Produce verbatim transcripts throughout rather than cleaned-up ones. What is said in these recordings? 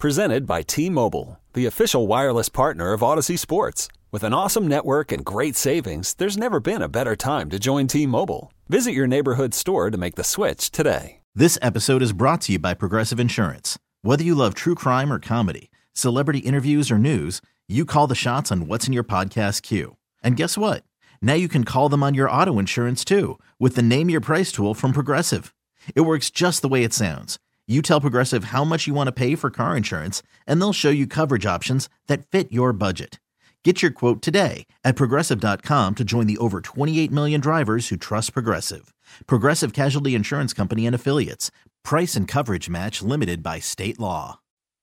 Presented by T-Mobile, the official wireless partner of Odyssey Sports. With an awesome network and great savings, there's never been a better time to join T-Mobile. Visit your neighborhood store to make the switch today. This episode is brought to you by Progressive Insurance. Whether you love true crime or comedy, celebrity interviews or news, you call the shots on what's in your podcast queue. And guess what? Now you can call them on your auto insurance too with the Name Your Price tool from Progressive. It works just the way it sounds. You tell Progressive how much you want to pay for car insurance, and they'll show you coverage options that fit your budget. Get your quote today at Progressive dot com to join the over twenty-eight million drivers who trust Progressive. Progressive Casualty Insurance Company and Affiliates. Price and coverage match limited by state law.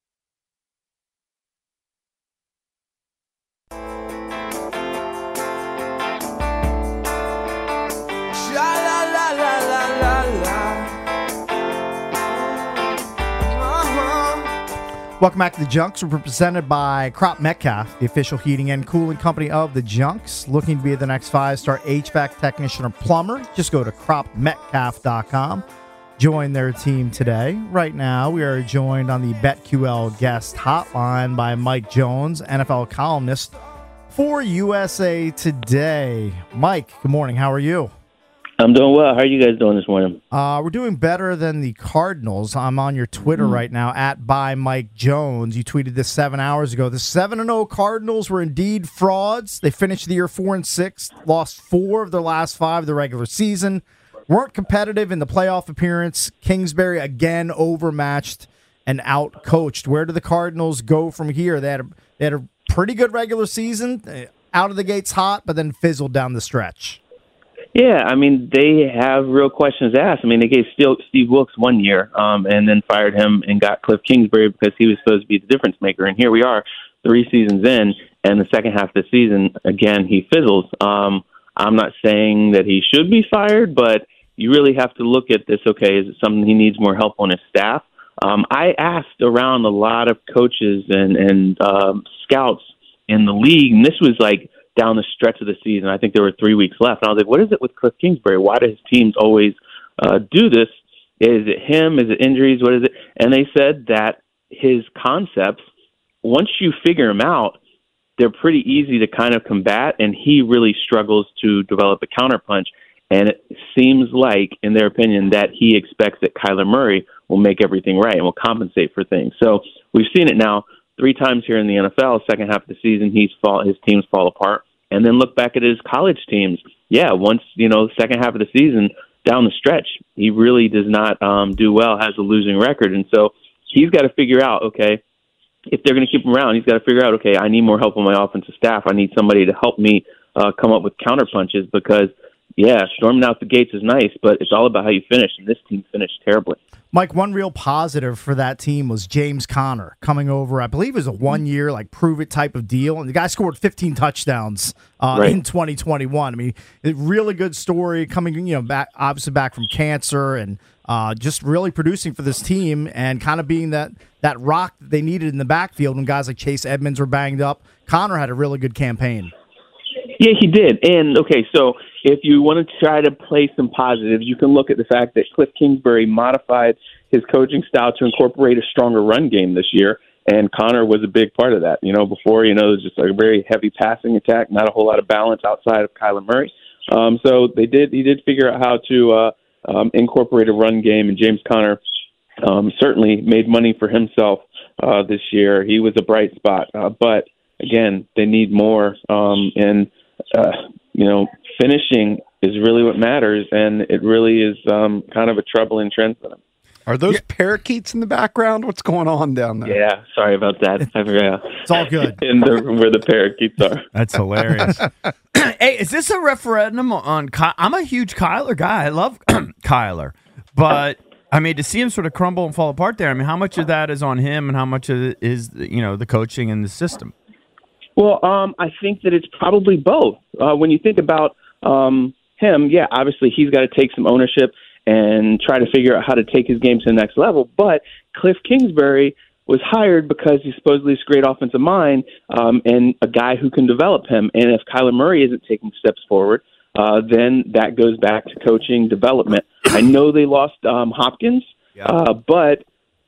Welcome back to the Junks. We're presented by Crop Metcalf, the official heating and cooling company of the Junks. Looking to be the next five-star H V A C technician or plumber? Just go to crop metcalf dot com. Join their team today. Right now, we are joined on the BetQL guest hotline by Mike Jones, N F L columnist for U S A Today. Mike, good morning. How are you? I'm doing well. How are you guys doing this morning? Uh, we're doing better than the Cardinals. I'm on your Twitter mm. right now, at by Mike Jones. You tweeted this seven hours ago. The seven and oh Cardinals were indeed frauds. They finished the year four and six, lost four of their last five of the regular season, weren't competitive in the playoff appearance. Kingsbury again overmatched and out-coached. Where do the Cardinals go from here? They had a, they had a pretty good regular season, out of the gates hot, but then fizzled down the stretch. Yeah, I mean, they have real questions asked. I mean, they gave Steve Wilkes one year um, and then fired him and got Cliff Kingsbury because he was supposed to be the difference maker. And here we are three seasons in, and the second half of the season, again, he fizzles. Um, I'm not saying that he should be fired, but you really have to look at this, okay, is it something he needs more help on his staff? Um, I asked around a lot of coaches and, and um, scouts in the league, and this was like down the stretch of the season. I think there were three weeks left. And I was like, what is it with Cliff Kingsbury? Why do his teams always uh, do this? Is it him? Is it injuries? What is it? And they said that his concepts, once you figure them out, they're pretty easy to kind of combat, and he really struggles to develop a counterpunch. And it seems like, in their opinion, that he expects that Kyler Murray will make everything right and will compensate for things. So we've seen it now three times here in the N F L. Second half of the season, he's fall, his teams fall apart. And then look back at his college teams. Yeah, once, you know, second half of the season, down the stretch, he really does not um, do well, has a losing record. And so he's got to figure out, okay, if they're going to keep him around, he's got to figure out, okay, I need more help on my offensive staff. I need somebody to help me uh, come up with counterpunches because, yeah, storming out the gates is nice, but it's all about how you finish, and this team finished terribly. Mike, one real positive for that team was James Conner coming over. I believe it was a one-year, like, prove-it type of deal. And the guy scored fifteen touchdowns uh, right. in twenty twenty-one. I mean, a really good story coming, you know, back obviously back from cancer and uh, just really producing for this team and kind of being that, that rock that they needed in the backfield when guys like Chase Edmonds were banged up. Conner had a really good campaign. Yeah, he did. And, okay, so if you want to try to play some positives, you can look at the fact that Cliff Kingsbury modified his coaching style to incorporate a stronger run game this year, and Conner was a big part of that. You know, before, you know, it was just a very heavy passing attack, not a whole lot of balance outside of Kyler Murray. Um, so they did. He did figure out how to uh, um, incorporate a run game, and James Conner um, certainly made money for himself uh, this year. He was a bright spot. Uh, but, again, they need more, um, and Uh, you know, finishing is really what matters, and it really is um, kind of a troubling trend for them. Are those yeah. parakeets in the background? What's going on down there? Yeah, sorry about that. I forgot. It's all good. In the where the parakeets are. That's hilarious. Hey, is this a referendum on Ky- I'm a huge Kyler guy. I love Kyler. But, I mean, to see him sort of crumble and fall apart there, I mean, how much of that is on him and how much of it is, you know, the coaching and the system? Well, um, I think that it's probably both. Uh, when you think about um, him, yeah, obviously he's got to take some ownership and try to figure out how to take his game to the next level. But Cliff Kingsbury was hired because he's supposedly this great offensive mind um, and a guy who can develop him. And if Kyler Murray isn't taking steps forward, uh, then that goes back to coaching development. I know they lost um, Hopkins, yeah. uh, but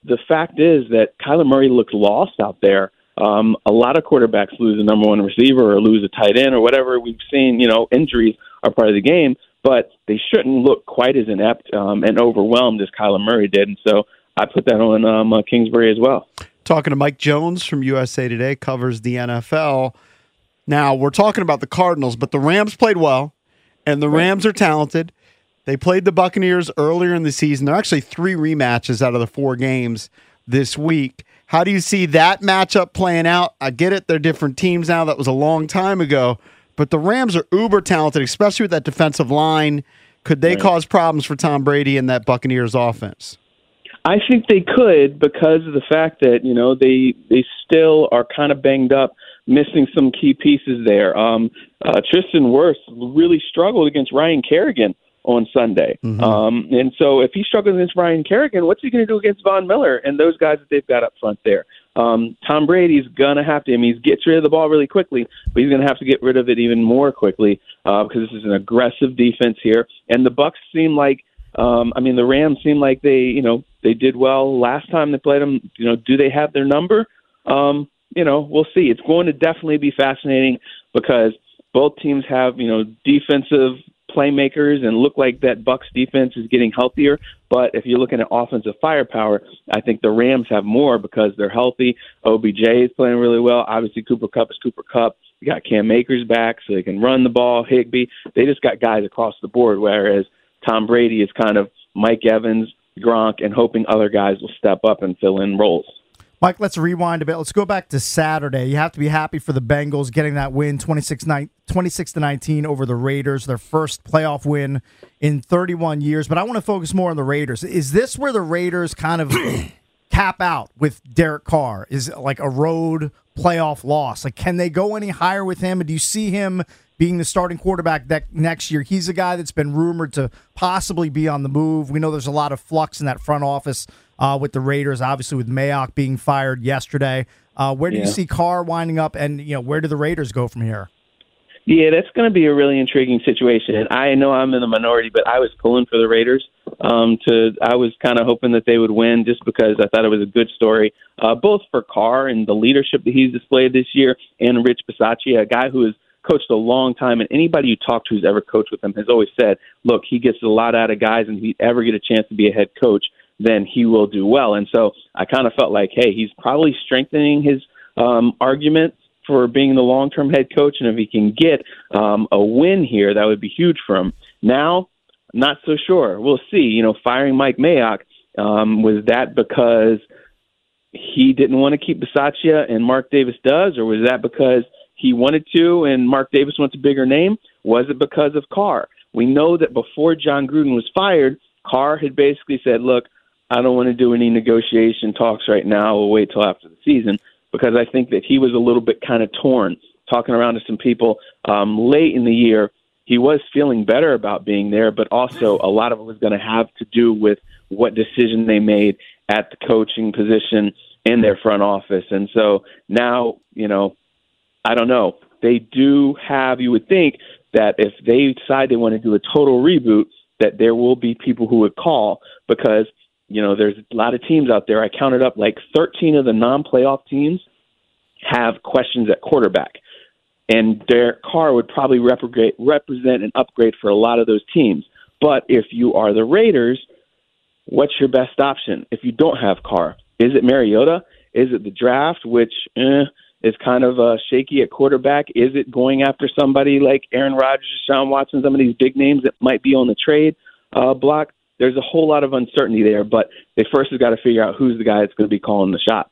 the fact is that Kyler Murray looks lost out there. Um, a lot of quarterbacks lose a number one receiver or lose a tight end or whatever. We've seen, you know, injuries are part of the game, but they shouldn't look quite as inept um, and overwhelmed as Kyler Murray did. And so I put that on um, uh, Kingsbury as well. Talking to Mike Jones from U S A Today, covers the N F L. Now, we're talking about the Cardinals, but the Rams played well, and the Rams are talented. They played the Buccaneers earlier in the season. There are actually three rematches out of the four games this week. How do you see that matchup playing out? I get it. They're different teams now. That was a long time ago. But the Rams are uber talented, especially with that defensive line. Could they right. cause problems for Tom Brady and that Buccaneers offense? I think they could because of the fact that, you know, they they still are kind of banged up, missing some key pieces there. Um, uh, Tristan Wirfs really struggled against Ryan Kerrigan on Sunday. Mm-hmm. Um, and so if he struggles against Ryan Kerrigan, what's he going to do against Von Miller and those guys that they've got up front there? Um, Tom Brady's going to have to, I mean, he gets rid of the ball really quickly, but he's going to have to get rid of it even more quickly uh, because this is an aggressive defense here. And the Bucs seem like, um, I mean, the Rams seem like they, you know, they did well last time they played them. You know, do they have their number? Um, you know, we'll see. It's going to definitely be fascinating because both teams have, you know, defensive playmakers and look like that Bucs defense is getting healthier. But if you're looking at offensive firepower, I think the Rams have more because they're healthy. O B J is playing really well. Obviously, Cooper Kupp is Cooper Kupp. You got Cam Akers back, so they can run the ball. Higbee. They just got guys across the board, whereas Tom Brady is kind of Mike Evans, Gronk, and hoping other guys will step up and fill in roles. Mike, let's rewind a bit. Let's go back to Saturday. You have to be happy for the Bengals getting that win, twenty-six to nineteen over the Raiders, their first playoff win in thirty-one years. But I want to focus more on the Raiders. Is this where the Raiders kind of cap out with Derek Carr? Is it like a road playoff loss? Like, can they go any higher with him? And do you see him being the starting quarterback that next year? He's a guy that's been rumored to possibly be on the move. We know there's a lot of flux in that front office uh, with the Raiders, obviously with Mayock being fired yesterday. Uh, where do yeah. you see Carr winding up, and you know where do the Raiders go from here? Yeah, that's going to be a really intriguing situation. And I know I'm in the minority, but I was pulling for the Raiders. Um, to I was kind of hoping that they would win just because I thought it was a good story, uh, both for Carr and the leadership that he's displayed this year, and Rich Bisaccia, a guy who has coached a long time, and anybody you talk to who's ever coached with him has always said, look, he gets a lot out of guys, and if he ever get a chance to be a head coach, then he will do well. And so I kind of felt like, hey, he's probably strengthening his um, argument for being the long-term head coach, and if he can get um, a win here, that would be huge for him. Now, not so sure. We'll see. You know, firing Mike Mayock, um, was that because he didn't want to keep Bisaccia and Mark Davis does, or was that because he wanted to and Mark Davis wants a bigger name? Was it because of Carr? We know that before John Gruden was fired, Carr had basically said, look, I don't want to do any negotiation talks right now. We'll wait till after the season, because I think that he was a little bit kind of torn, talking around to some people um, late in the year. He was feeling better about being there, but also a lot of it was going to have to do with what decision they made at the coaching position in their front office. And so now, you know, I don't know. They do have, you would think that if they decide they want to do a total reboot, that there will be people who would call, because you know, there's a lot of teams out there. I counted up like thirteen of the non-playoff teams have questions at quarterback. And Derek Carr would probably represent an upgrade for a lot of those teams. But if you are the Raiders, what's your best option? If you don't have Carr, is it Mariota? Is it the draft, which eh, is kind of uh, shaky at quarterback? Is it going after somebody like Aaron Rodgers, Deshaun Watson, some of these big names that might be on the trade uh, block? There's a whole lot of uncertainty there, but they first have got to figure out who's the guy that's going to be calling the shots.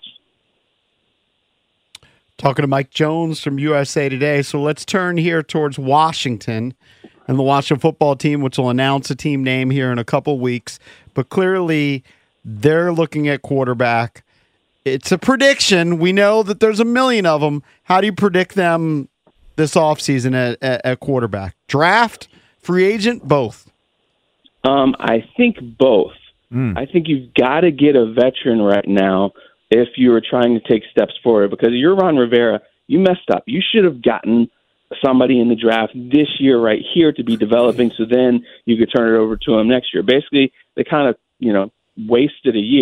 Talking to Mike Jones from U S A Today. So let's turn here towards Washington and the Washington football team, which will announce a team name here in a couple weeks. But clearly, they're looking at quarterback. It's a prediction. We know that there's a million of them. How do you predict them this offseason at, at, at quarterback? Draft, free agent, both? Um, I think both. Mm. I think you've got to get a veteran right now if you are trying to take steps forward, because you're Ron Rivera. You messed up. You should have gotten somebody in the draft this year right here to be developing, so then you could turn it over to him next year. Basically, they kind of, you know, wasted a year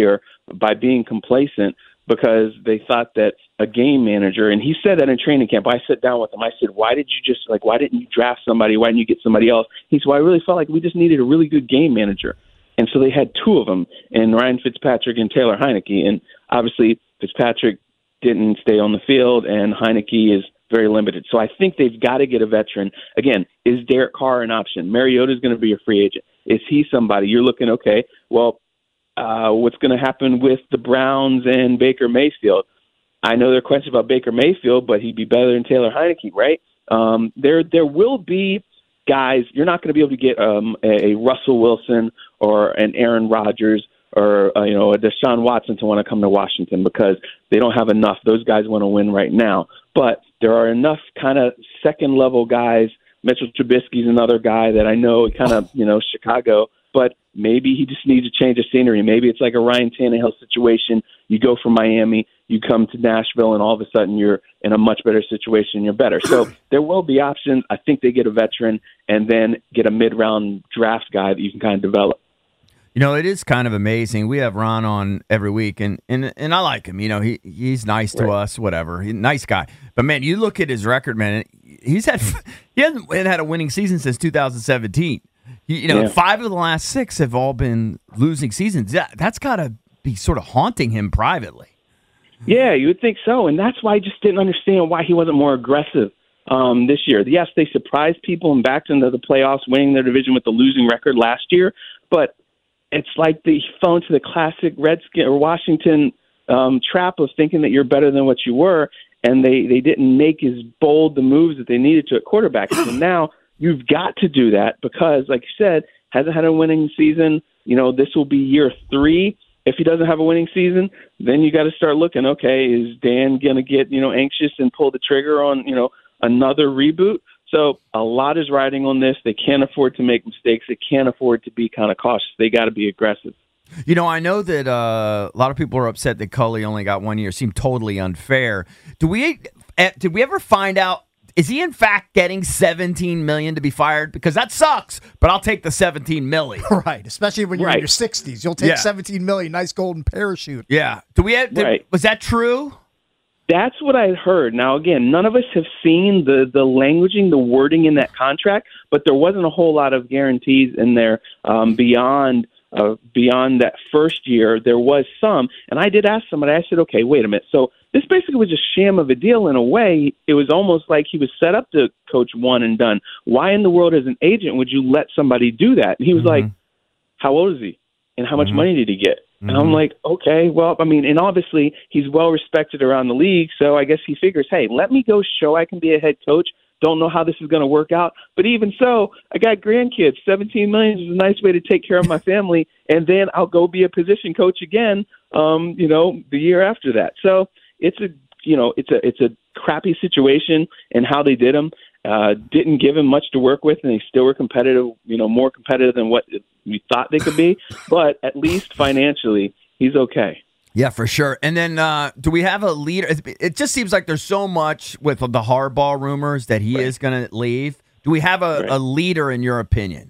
by being complacent because they thought that a game manager, and he said that in training camp. I sat down with him. I said, why did you just, like, why didn't you draft somebody? Why didn't you get somebody else? He said, well, I really felt like we just needed a really good game manager. And so they had two of them, and Ryan Fitzpatrick and Taylor Heineke. And obviously Fitzpatrick didn't stay on the field, and Heineke is very limited. So I think they've got to get a veteran. Again, is Derek Carr an option? Mariota is going to be a free agent. Is he somebody? You're looking, okay, well, uh, what's going to happen with the Browns and Baker Mayfield? I know there are questions about Baker Mayfield, but he'd be better than Taylor Heineke, right? Um, there there will be guys. You're not going to be able to get um, a, a Russell Wilson or an Aaron Rodgers or uh, you know a Deshaun Watson to want to come to Washington because they don't have enough. Those guys want to win right now. But there are enough kind of second-level guys. Mitchell Trubisky's another guy that I know kind of, you know, Chicago, but maybe he just needs a change of scenery. Maybe it's like a Ryan Tannehill situation. You go from Miami, you come to Nashville, and all of a sudden you're in a much better situation. You're better. So there will be options. I think they get a veteran and then get a mid-round draft guy that you can kind of develop. You know, it is kind of amazing. We have Ron on every week, and and, and I like him. You know, he he's nice to right. us, whatever. He's a nice guy. But, man, you look at his record, man, he's had he hasn't had a winning season since two thousand seventeen. You, you know, yeah. five of the last six have all been losing seasons. That, that's got to be sort of haunting him privately. Yeah, you would think so, and that's why I just didn't understand why he wasn't more aggressive um, this year. Yes, they surprised people and backed into the playoffs, winning their division with the losing record last year, but it's like they fell into the classic Redskin or Washington um, trap of thinking that you're better than what you were, and they, they didn't make as bold the moves that they needed to at quarterback. So now you've got to do that because, like you said, hasn't had a winning season. You know, this will be year three. If he doesn't have a winning season, then you got to start looking, okay, is Dan going to get, you know, anxious and pull the trigger on, you know, another reboot? So a lot is riding on this. They can't afford to make mistakes. They can't afford to be kind of cautious. They got to be aggressive. You know, I know that uh, a lot of people are upset that Culley only got one year. It seemed totally unfair. Do we uh, did we ever find out, is he in fact getting seventeen million dollars to be fired? Because that sucks, but I'll take the seventeen million dollars. Right, especially when you're right. in your sixties. You'll take Yeah. seventeen million dollars, nice golden parachute. Yeah. Do we have, did, Right. Was that true? That's what I heard. Now, again, none of us have seen the, the languaging, the wording in that contract, but there wasn't a whole lot of guarantees in there um, beyond uh, beyond that first year. There was some, and I did ask somebody, I said, okay, wait a minute. So this basically was a sham of a deal in a way. It was almost like he was set up to coach one and done. Why in the world as an agent would you let somebody do that? And he was Mm-hmm. like, how old is he? And how much Mhm. money did he get? And Mhm. I'm like, okay, well, I mean, and obviously he's well respected around the league, so I guess he figures, hey, let me go show I can be a head coach. Don't know how this is going to work out, but even so, I got grandkids. seventeen million is a nice way to take care of my family, and then I'll go be a position coach again. Um, you know, the year after that. So it's a, you know, it's a it's a crappy situation, and how they did him. Uh, didn't give him much to work with, and they still were competitive, you know, more competitive than what we thought they could be. But at least financially, he's okay. Yeah, for sure. And then uh, do we have a leader? It- It just seems like there's so much with the Harbaugh rumors that he Right. is going to leave. Do we have a, Right. a leader in your opinion?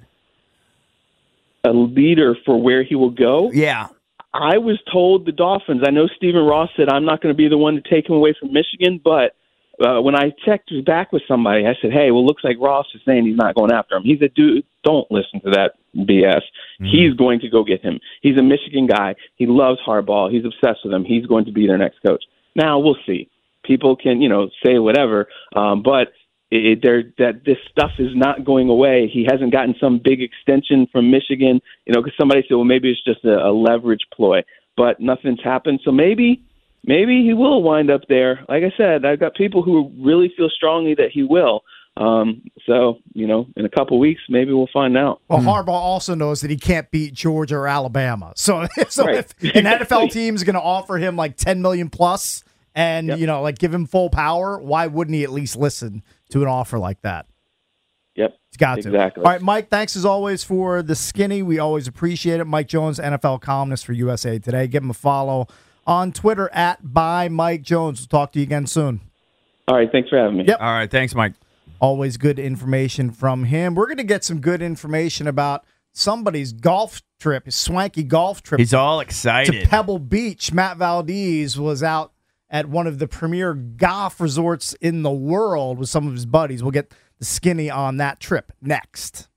A leader for where he will go. Yeah. I was told the Dolphins. I know Stephen Ross said I'm not going to be the one to take him away from Michigan, but uh, when I checked back with somebody, I said, hey, well, looks like Ross is saying he's not going after him. He said, dude, don't listen to that B S. Mm-hmm. He's going to go get him. He's a Michigan guy. He loves Harbaugh. He's obsessed with him. He's going to be their next coach. Now, we'll see. People can, you know, say whatever, um, but it, there that this stuff is not going away. He hasn't gotten some big extension from Michigan, you know, because somebody said, well, maybe it's just a, a leverage ploy, but nothing's happened. So maybe Maybe he will wind up there. Like I said, I've got people who really feel strongly that he will. Um, so, you know, in a couple weeks, maybe we'll find out. Well, Harbaugh also knows that he can't beat Georgia or Alabama. So, so Right. if an N F L team is going to offer him like ten million plus and, Yep. you know, like give him full power, why wouldn't he at least listen to an offer like that? Yep. He's got to. Exactly. All right, Mike, thanks as always for the skinny. We always appreciate it. Mike Jones, N F L columnist for U S A Today. Give him a follow on Twitter at by Mike Jones. We'll talk to you again soon. All right. Thanks for having me. Yep. All right. Thanks, Mike. Always good information from him. We're going to get some good information about somebody's golf trip, his swanky golf trip. He's all excited. To Pebble Beach. Matt Valdez was out at one of the premier golf resorts in the world with some of his buddies. We'll get the skinny on that trip next.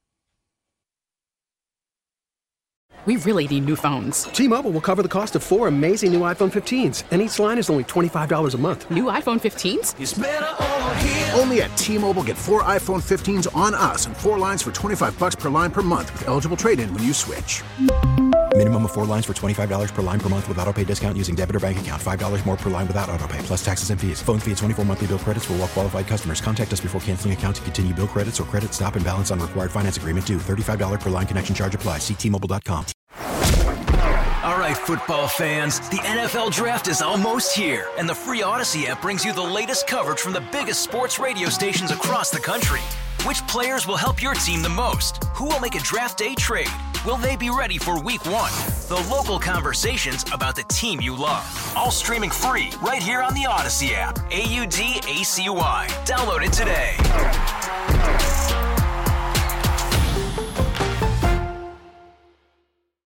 We really need new phones. T-Mobile will cover the cost of four amazing new iPhone fifteens, and each line is only twenty-five dollars a month. New iPhone fifteens? It's better over here. Only at T-Mobile, get four iPhone fifteens on us and four lines for twenty-five bucks per line per month with eligible trade-in when you switch. Minimum of four lines for twenty-five dollars per line per month with autopay discount using debit or bank account. five dollars more per line without autopay, plus taxes and fees. Phone fee at twenty-four monthly bill credits for well-qualified customers. Contact us before canceling account to continue bill credits or credit stop and balance on required finance agreement due. thirty-five dollars per line connection charge applies. See T Mobile dot com. All right, football fans, the N F L Draft is almost here, and the free Odyssey app brings you the latest coverage from the biggest sports radio stations across the country. Which players will help your team the most? Who will make a draft day trade? Will they be ready for week one? The local conversations about the team you love. All streaming free right here on the Odyssey app. A U D A C Y. Download it today.